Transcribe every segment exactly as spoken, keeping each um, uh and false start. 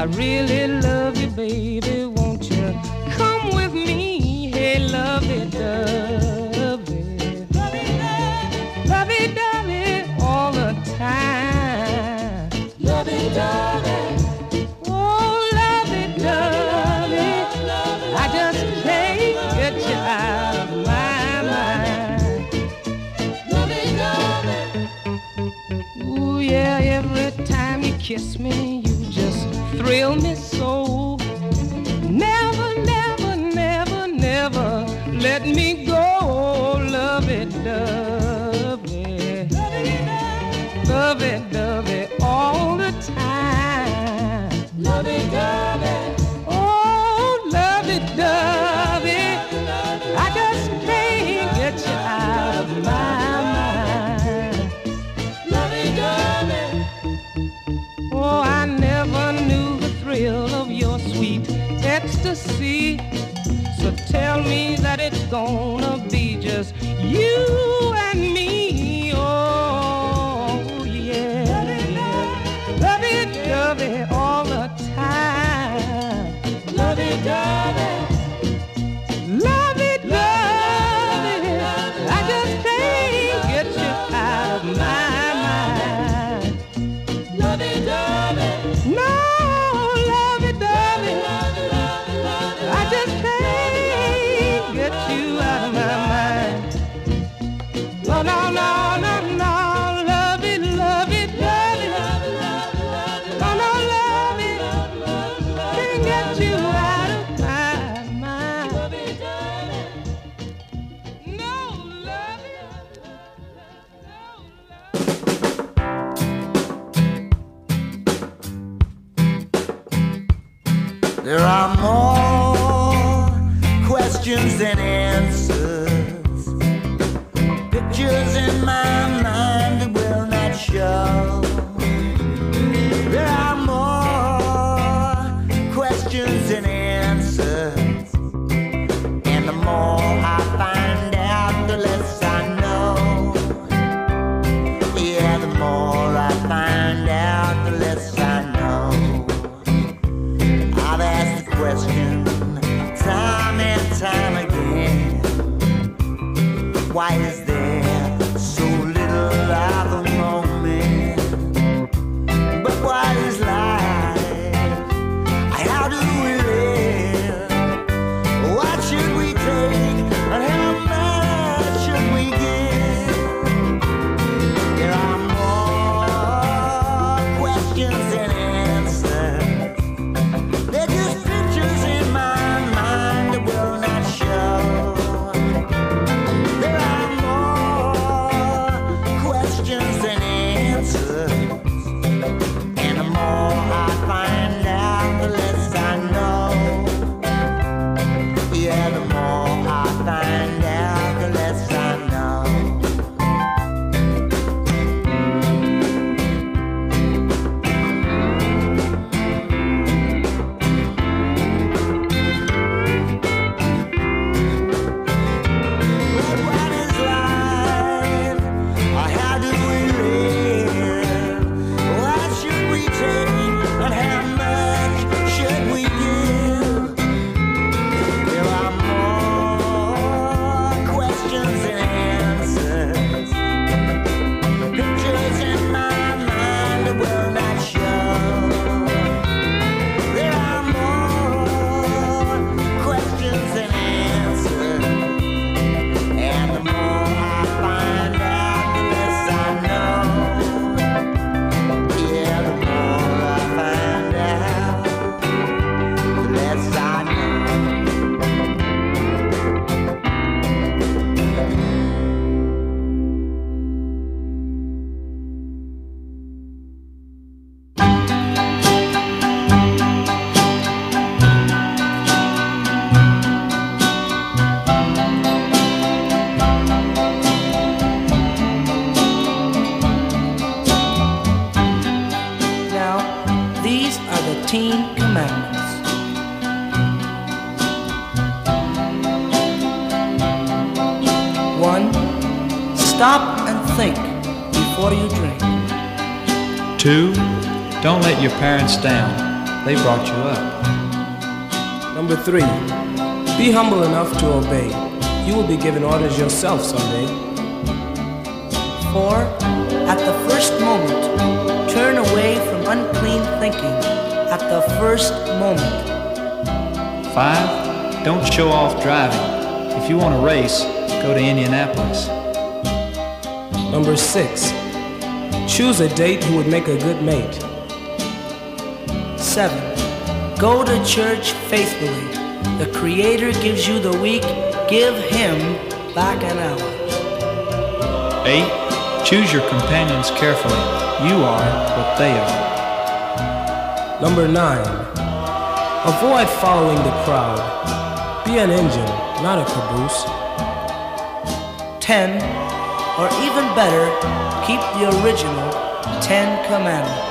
I really love you, baby. Won't you come with me? Hey, lovey-dovey, lovey-dovey all the time. Lovey-dovey, oh, lovey-dovey, I just can't get you out of my mind. Lovey-dovey, ooh, yeah, every time you kiss me, you just thrill me so. Never, never, never, never let me go. Lovey-dovey, lovey-dovey all the time. Lovey-dovey, oh, lovey-dovey, I just can't get you out of my mind. Lovey-dovey, oh, I never knew the thrill of your sweet ecstasy. So tell me that it's gonna be just you and me. Oh, yeah. Lovey-dovey all the time. Lovey-dovey, lovey-dovey, I just can't get you out of my mind. Lovey-dovey, no, lovey-dovey, I just can't get you out of my mind. No, no, no, no, no, lovey, lovey, lovey, no, no, lovey, can't get you out of my mind. No, lovey, no, There are more questions than answers, pictures in my mind that will not show. There are more questions than answers, and the more I find out, the less I know. Yeah, the more I find out, the less I know. I've asked the question time and time again, why is there so little of the moment? But what is life? How do we live? What should we take and how much should we give? There are more questions than answers. They're just pictures in my mind that will not show. There are more questions than answers, and the more I find out, the less I know. Yeah, the more I find out, the less I know. But what is life? Or how do we live? What should we take and how much should we give? There are more questions than answers, pictures in my mind that will not show. There are more questions than answers, and the more I find out, the less I know. Yeah, the more I find out, the less I know. Now, these are the Ten Commandments. One, stop and think before you drink. Two, don't let your parents down. They brought you up. Number three, be humble enough to obey. You will be given orders yourself someday. Four, at the first moment, turn away from unclean thinking. At the first moment. Five, don't show off driving. If you want to race, go to Indianapolis. Number six, choose a date who would make a good mate. Seven, go to church faithfully. The Creator gives you the week, give Him back an hour. Eight, choose your companions carefully. You are what they are. Number nine, avoid following the crowd. Be an engine, not a caboose. Ten, or even better, keep the original Ten Commandments.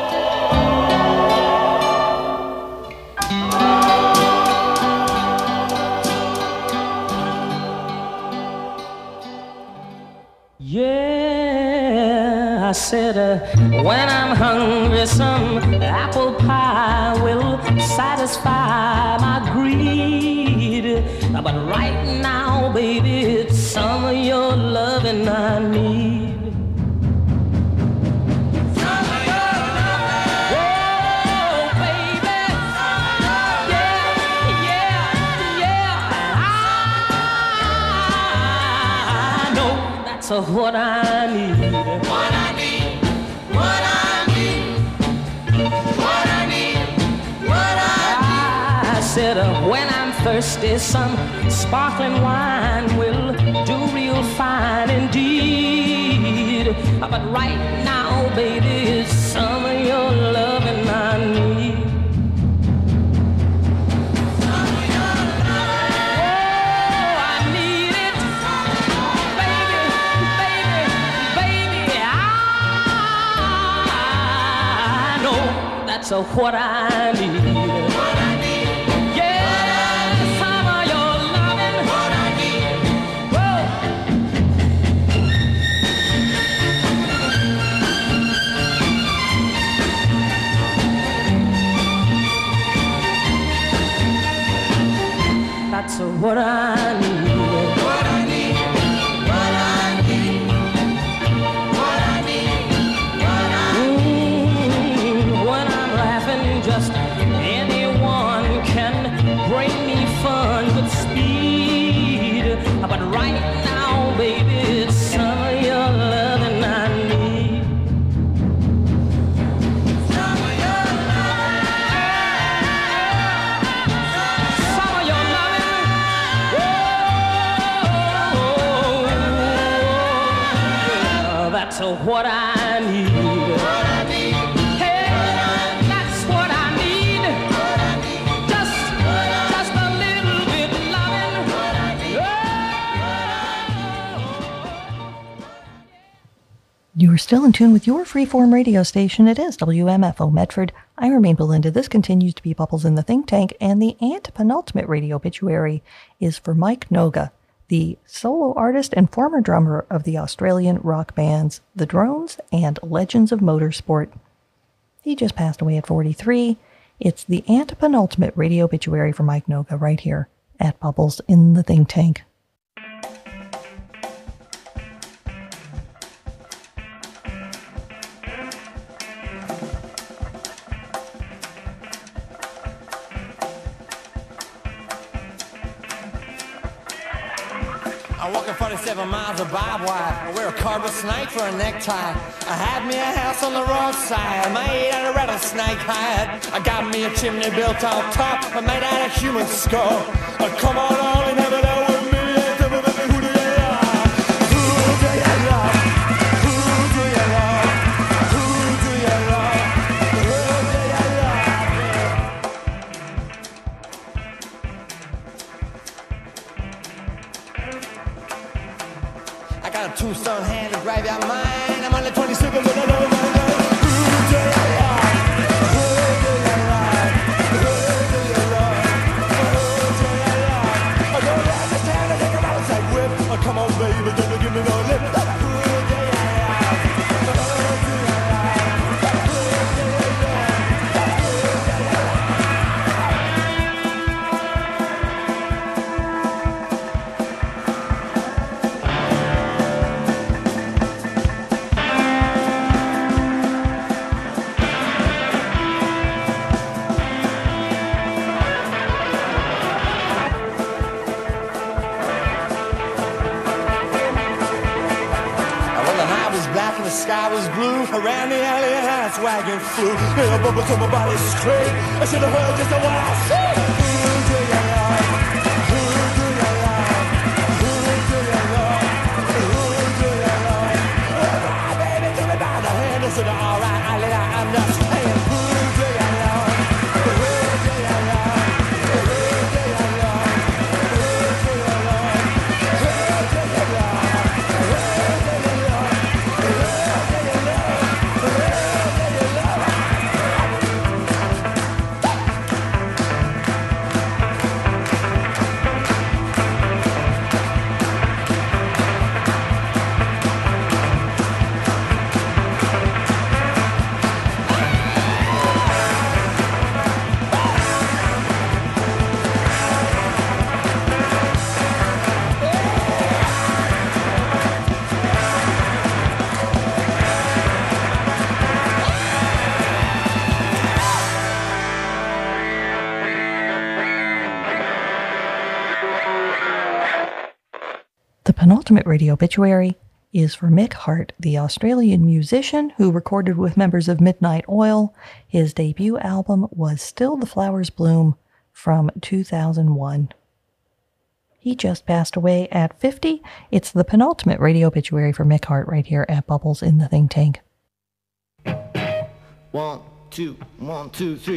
Yeah, I said uh, when I'm hungry, some apple pie will satisfy my greed. But right now, baby, it's some of your loving I need. Some of your loving. Oh, baby. Yeah, yeah, yeah. I know that's what I need. What I need. What I need. What I need. What I need. I said uh, when I'm thirsty, some sparkling wine will do real fine indeed. But right now, baby, it's some of your loving I need. Some of your loving. Oh, I need it. Baby, baby, baby, I know that's uh, what I need. What I need. That's what I need. What I need. What I need. What I need. What I need. When I'm laughing, just anyone can bring me fun with speed. But right now, baby, it's some of your loving I need. Some of your loving. Some of your that's what I need. What I need. Hey, that's what I need. What I need. Just, just a little bit loving. What I need. You are still in tune with your freeform radio station. It is W M F O Medford. I remain Belinda. This continues to be Bubbles in the Think Tank, and the antepenultimate radio obituary is for Mike Noga, the solo artist and former drummer of the Australian rock bands The Drones and Legends of Motorsport. He just passed away at forty-three. It's the antepenultimate radio obituary for Mike Noga right here at Bubbles in the Think Tank. I'm walking forty-seven miles of barbed wire. I wear a carpet snake for a necktie. I had me a house on the roadside made out of rattlesnake hide. I got me a chimney built on top made out of human skull. Oh, come on, all and have it out with me. Who do you love? Who do you love? Who do you love? Who do you love? Who do you love? I got a tombstone hand to grab your mind. I'm only twenty-seven, but I don't know. Who do you love? Who do you love? Who do you love? Who do you love? dragon flew. Little bubbles on my body scream. I should have heard just what I said. Who do you love? Who do you love? Who do you love? Who do you love? Oh, baby, give me by the hand. I said, all right, I let out. I'm not saying. Who do you love? Who do you love? Who do you love? Who do you love? Who do you love? The penultimate radio obituary is for Mick Hart, the Australian musician who recorded with members of Midnight Oil. His debut album was Still the Flowers Bloom from two thousand one. He just passed away at fifty. It's the penultimate radio obituary for Mick Hart right here at Bubbles in the Think Tank. One, two, one, two, three.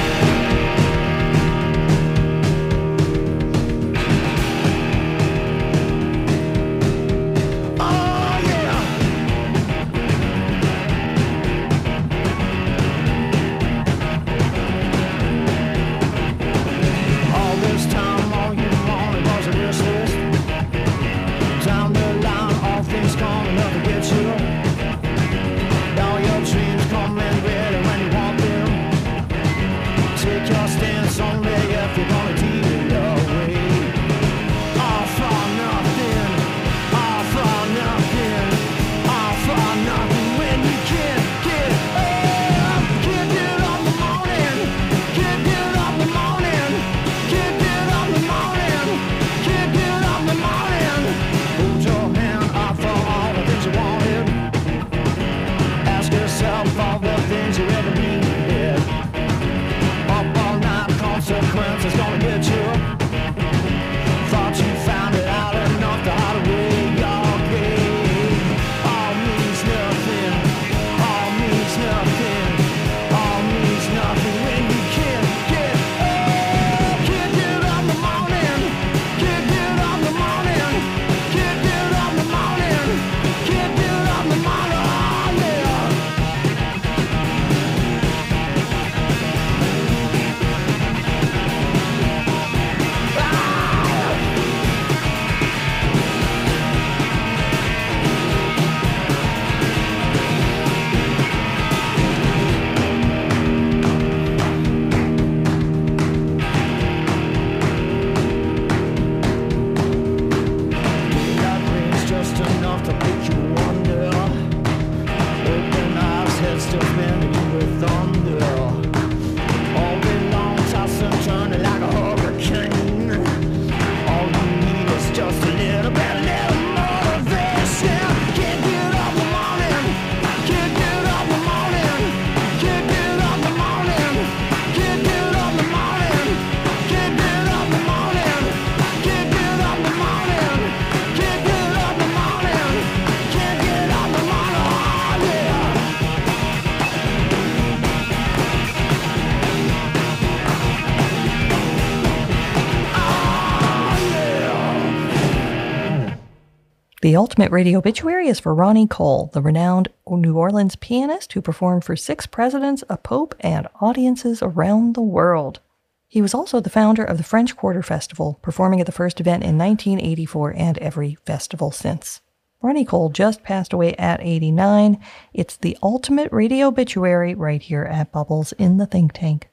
The ultimate radio obituary is for Ronnie Cole, the renowned New Orleans pianist who performed for six presidents, a pope, and audiences around the world. He was also the founder of the French Quarter Festival, performing at the first event in nineteen eighty-four and every festival since. Ronnie Cole just passed away at eighty-nine. It's the ultimate radio obituary right here at Bubbles in the Think Tank.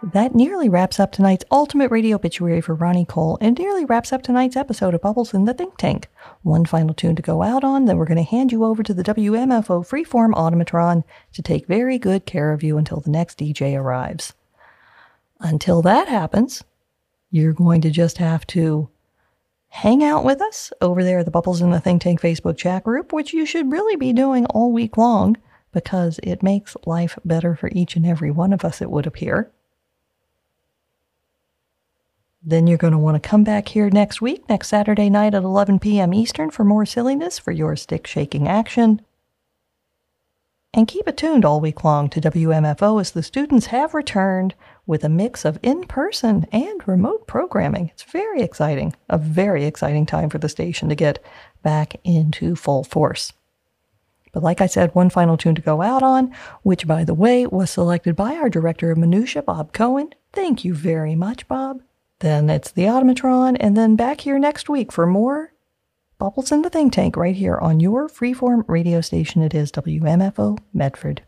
That nearly wraps up tonight's ultimate radio obituary for Ronnie Cole, and nearly wraps up tonight's episode of Bubbles in the Think Tank. One final tune to go out on, then we're going to hand you over to the W M F O Freeform Automatron to take very good care of you until the next D J arrives. Until that happens, you're going to just have to hang out with us over there at the Bubbles in the Think Tank Facebook chat group, which you should really be doing all week long because it makes life better for each and every one of us, it would appear. Then you're going to want to come back here next week, next Saturday night at eleven p.m. Eastern for more silliness for your stick-shaking action. And keep it tuned all week long to W M F O as the students have returned with a mix of in-person and remote programming. It's very exciting, a very exciting time for the station to get back into full force. But like I said, one final tune to go out on, which, by the way, was selected by our Director of Minutia, Bob Cohen. Thank you very much, Bob. Then it's the Automatron, and then back here next week for more Bubbles in the Think Tank right here on your freeform radio station. It is W M F O Medford.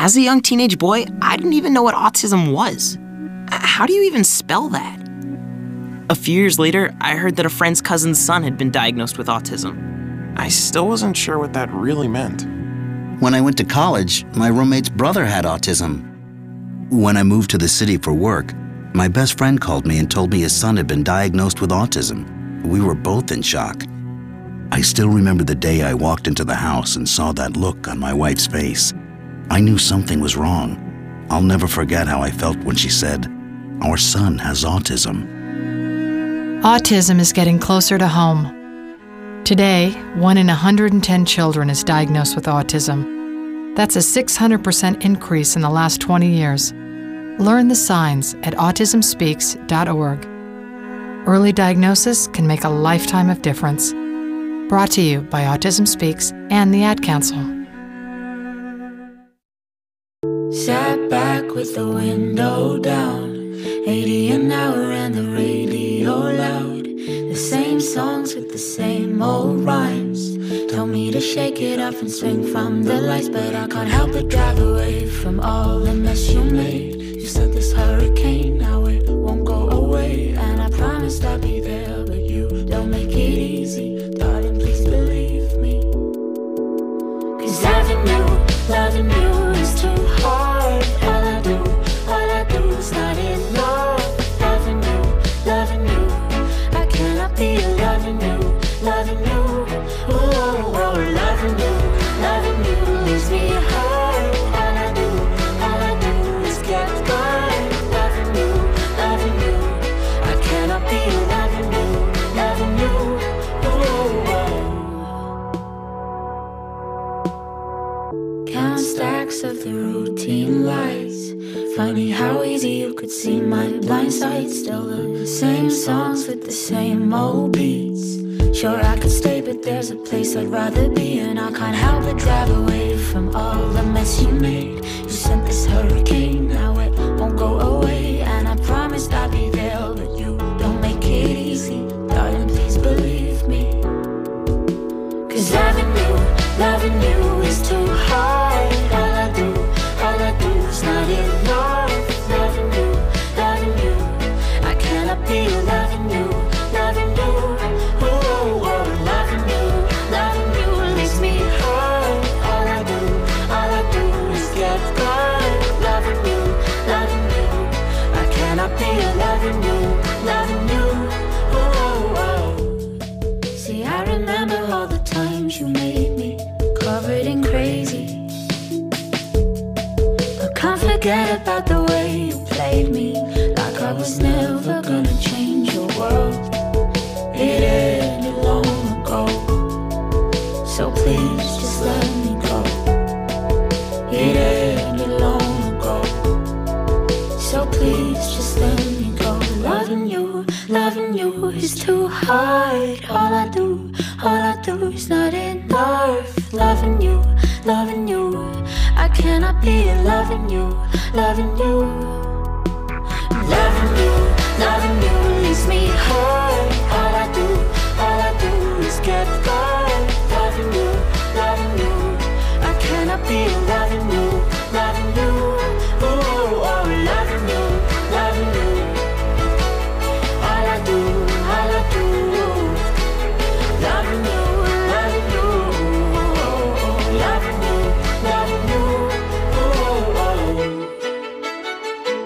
As a young teenage boy, I didn't even know what autism was. How do you even spell that? A few years later, I heard that a friend's cousin's son had been diagnosed with autism. I still wasn't sure what that really meant. When I went to college, my roommate's brother had autism. When I moved to the city for work, my best friend called me and told me his son had been diagnosed with autism. We were both in shock. I still remember the day I walked into the house and saw that look on my wife's face. I knew something was wrong. I'll never forget how I felt when she said, "Our son has autism." Autism is getting closer to home. Today, one in one hundred ten children is diagnosed with autism. That's a six hundred percent increase in the last twenty years. Learn the signs at autism speaks dot org. Early diagnosis can make a lifetime of difference. Brought to you by Autism Speaks and the Ad Council. Sat back with the window down, eighty an hour and the radio loud. The same songs with the same old rhymes. Told me to shake it off and swing from the lights, but I can't help but drive away from all the mess you made. You said this hurricane, now it won't go away, and I promised I'd be there, but you don't make it easy. Darling, please believe me. Cause loving you, loving you is too hard. All I do, all I do is not enough. Loving you, loving you, I cannot be loving you, loving you. Oh, oh, loving you, loving you leaves me hard. All I do, all I do is get by. Loving you, loving you, I cannot be loving you, loving you. Oh, oh. Count stacks of the routine lights. Funny how easy you could see my blind side. Still the same songs with the same old beats. Sure I could stay, but there's a place I'd rather be, and I can't help but drive away from all the mess you made. You sent this hurricane, now it won't go away, and I promised I'd be there, but you don't make it easy. Darling, please believe me. Cause loving you, loving you is too hard. All I do, all I do is not enough. Loving you, loving you, I cannot be loving you, loving you. Oh, oh, loving you, loving you leaves me hard. All I do, all I do is get by. Loving you, loving you, I cannot be loving you, loving you. Oh, oh. See, I remember all the times you made me covered in crazy. But can't forget about the way you played me, like I was never gonna change your world. It ended long ago, so please just let me go. It ended long ago, so please just let me go. Loving you, loving you is too hard. All I do, all I do is not enough. Loving you, loving you, I cannot be loving you, loving you. Loving you, loving you leaves me hard. All I do, all I do is get by. Loving you, loving you, I cannot be loving you, loving you. Oh, oh, loving you, loving you. All I do, all I do, loving you, loving you. Oh, oh, loving you, loving you. Oh, oh.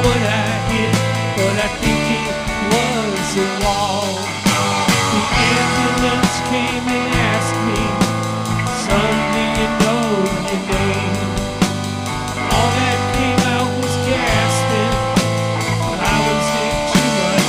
what I hit, but I think it was a wall. The ambulance came and asked me, son, do you know your name? All that came out was gasping, but I was in too much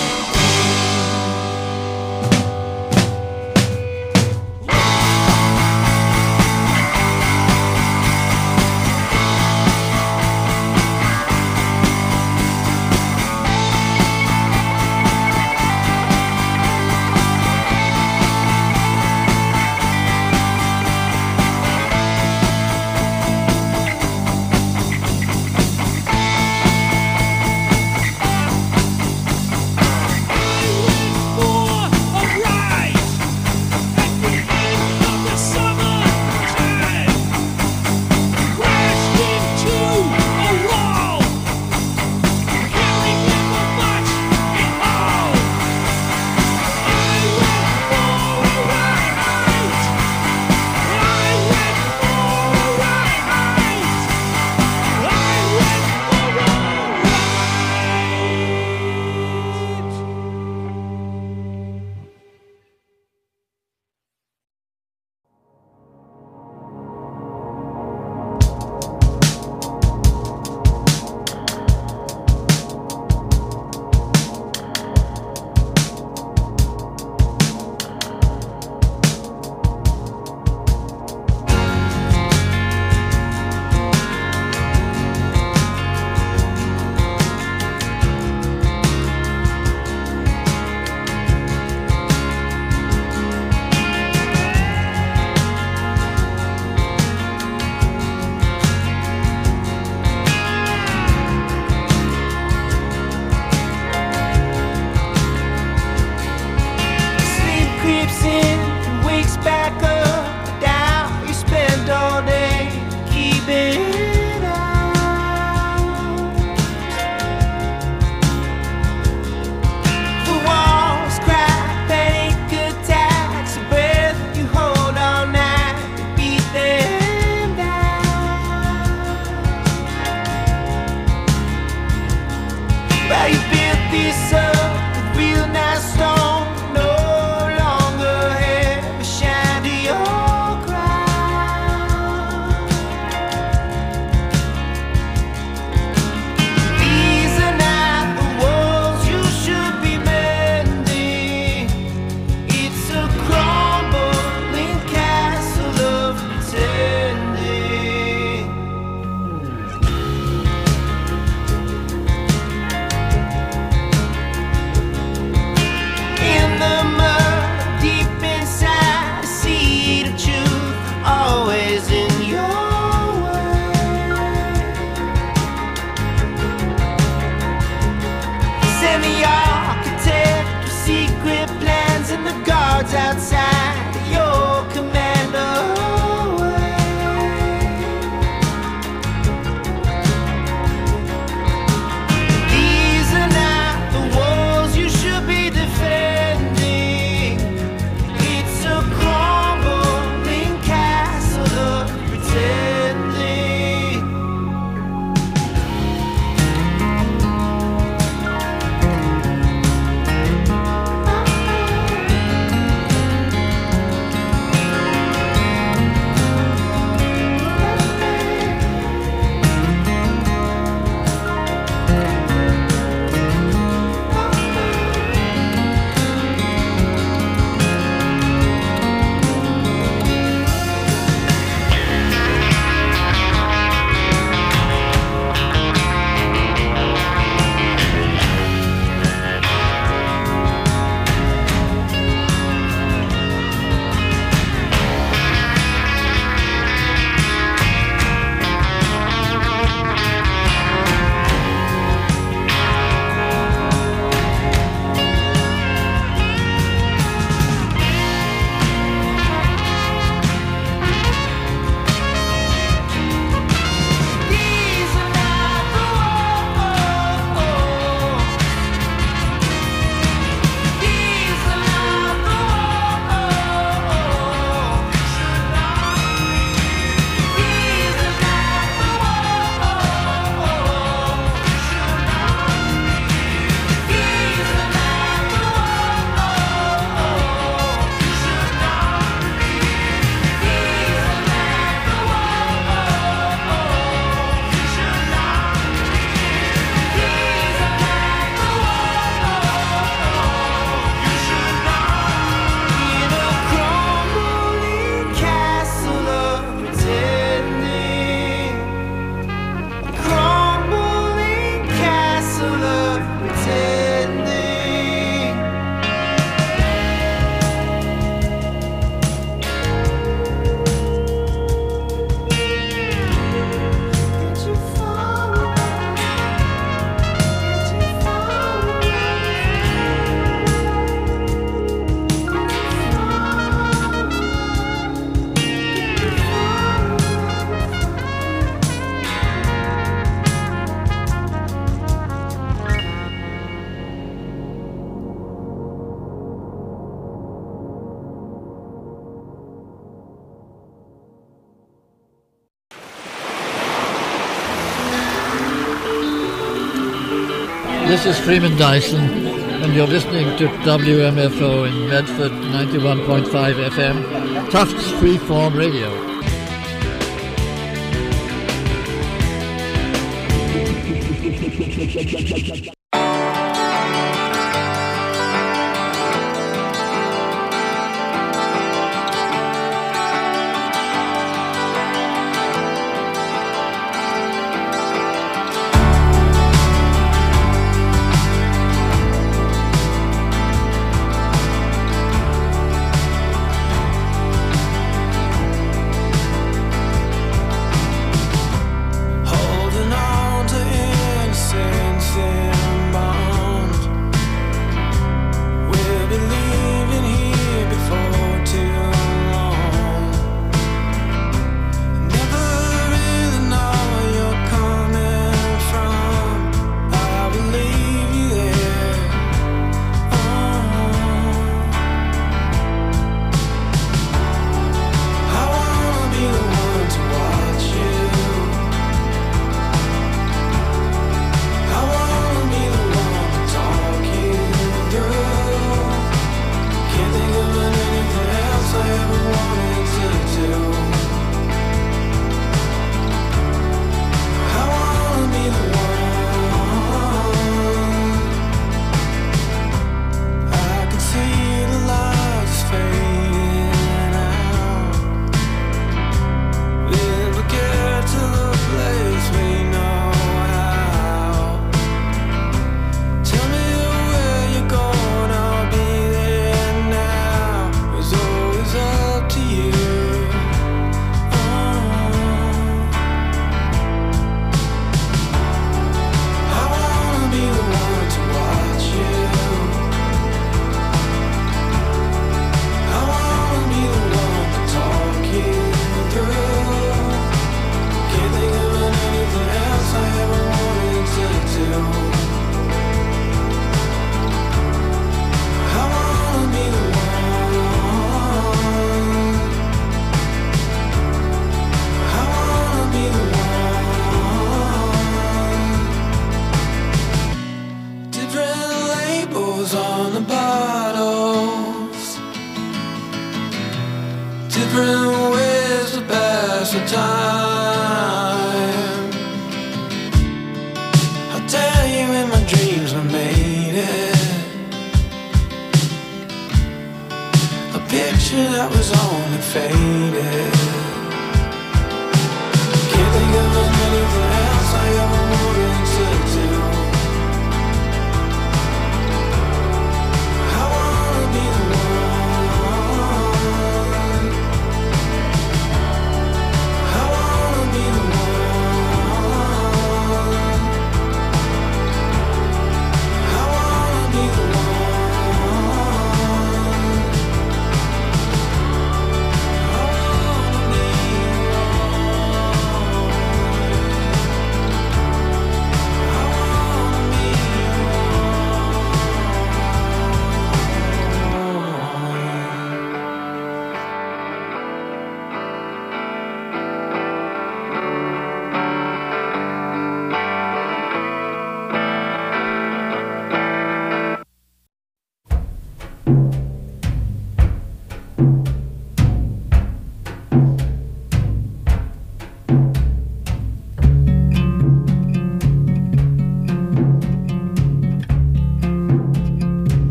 This is Freeman Dyson, and you're listening to W M F O in Medford, ninety-one point five F M, Tufts Freeform Radio.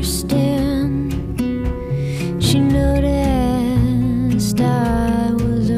She noticed I was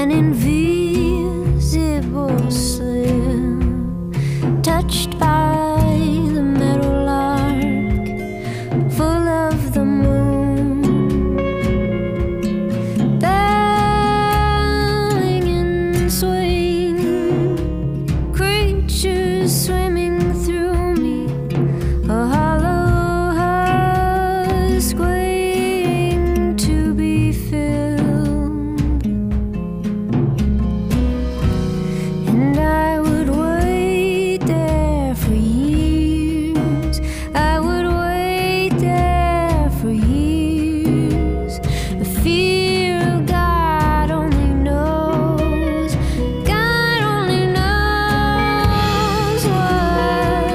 an invisible slip, touched by the metal arc, full of the moon, bowing and swaying, creatures swimming through me, a hollow husk waiting to be filled. And I would wait there for years, I would wait there for years. The fear of God only knows, God only knows what.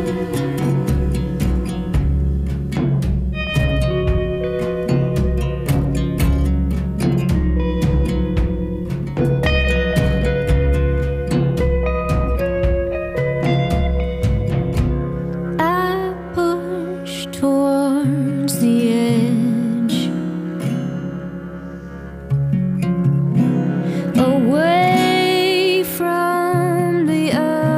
I push towards the edge, away from the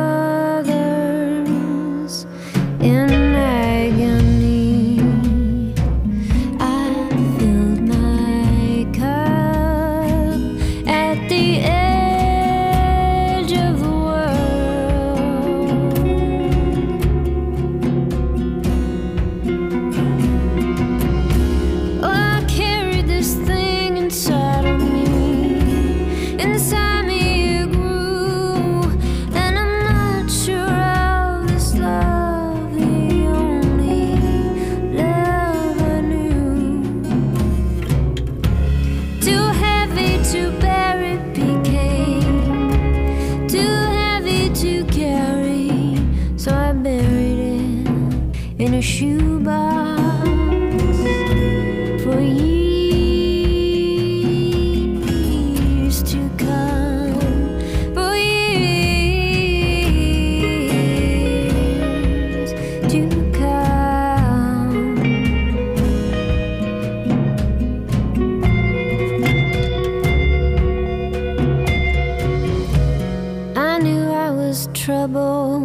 others in agony. I filled my cup at the edge of the world. Oh, I carried this thing inside of me, inside me it grew, and I'm not sure how this love, the only love I knew, too heavy to bear it became, too heavy to carry, so I buried it in a shoebox for years to come, for years to come. I knew I was trouble,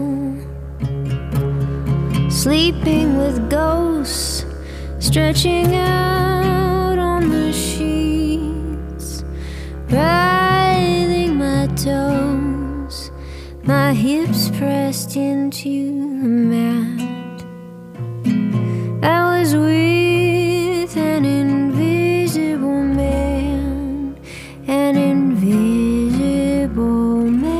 sleeping with ghosts, stretching out on the sheets, writhing my toes, my hips pressed into the mat. I was with an invisible man, an invisible man.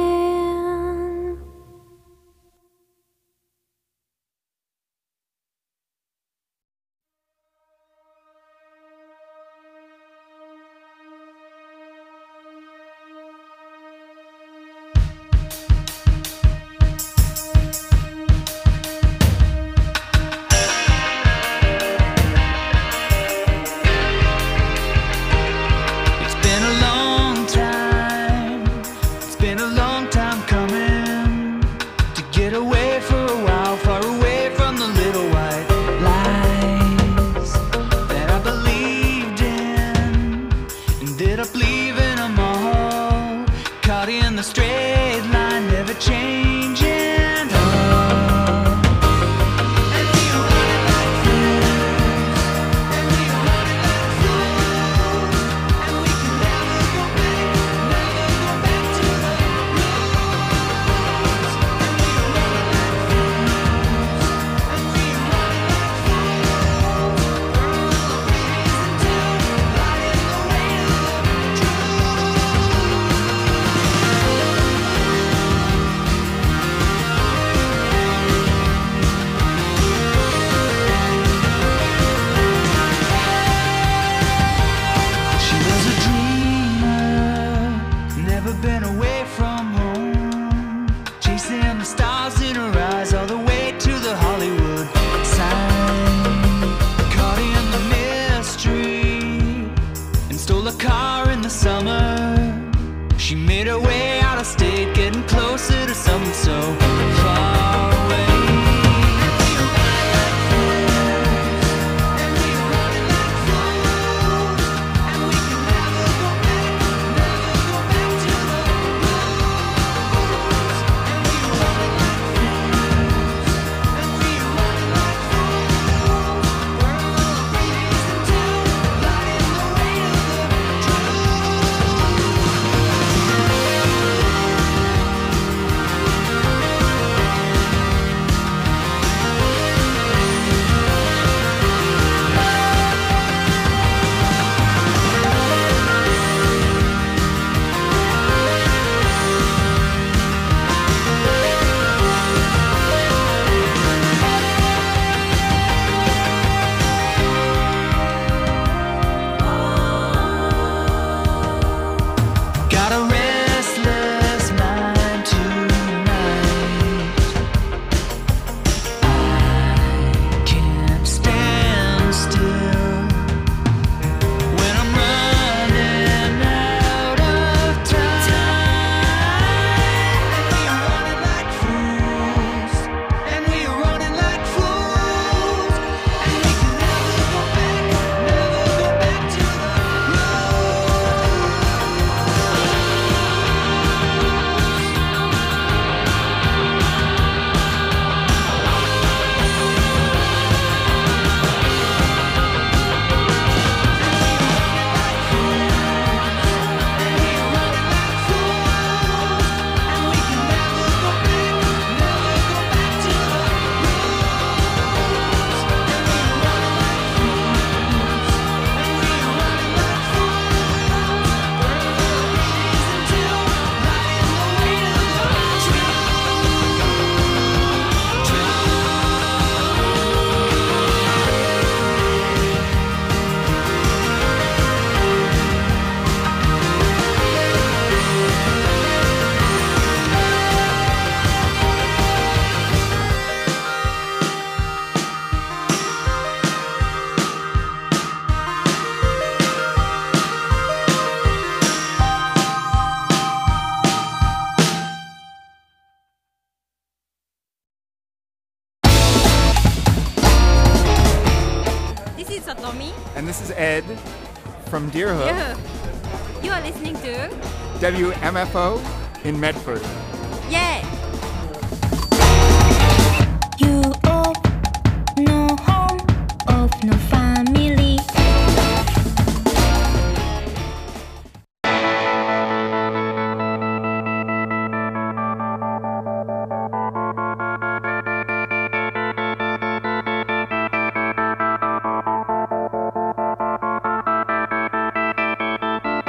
It's been a long time, it's been a long time coming to get away for a while, far away from the little white lies that I believed in. Ended up leaving them all, caught in the straight line, never changing. Oh. And we are running like fools, and we are running like fools, and we can never go back, never go back to the rules. And we are running like fools, and we are running like fools, burn all the reason to lie in the way of the She was a dreamer, never been away from home, chasing the stars in her eyes all the way to the Hollywood sign. Caught in the mystery and stole a car in the summer. She made her way out of state, getting closer to something so far away. And we are running like fools, and we are running like fools, and we can never go back, never is Ed from Deerhook, Yeah. You are listening to W M F O in Medford. Yeah.